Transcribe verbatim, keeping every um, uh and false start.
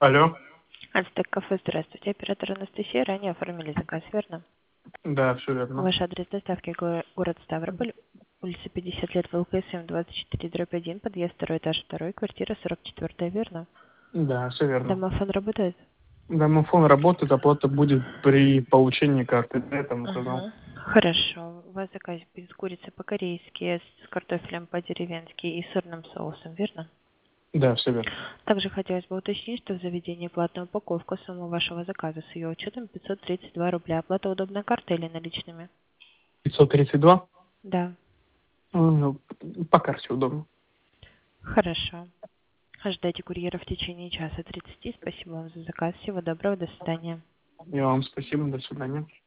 Алло. Ацтек кафе, здравствуйте. Оператор Анастасия, ранее оформили заказ, верно? Да, все верно. Ваш адрес доставки го- город Ставрополь, улица пятьдесят лет, ВЛКСМ двадцать четыре дробь один, подъезд второй этаж второй, квартира сорок четыре, верно? Да, все верно. Домофон работает? Домофон работает, оплата будет при получении карты. Я этому указал. Ага. Хорошо. У вас заказ будет курица по-корейски, с картофелем по-деревенски и сырным соусом, верно? Да, все верно. Также хотелось бы уточнить, что в заведении платная упаковка, сумма вашего заказа с ее учетом пятьсот тридцать два рубля. Оплата удобной картой или наличными? пятьсот тридцать два? Да. Ну, по карте удобно. Хорошо. Ожидайте курьера в течение часа тридцати. Спасибо вам за заказ. Всего доброго. До свидания. И вам спасибо. До свидания.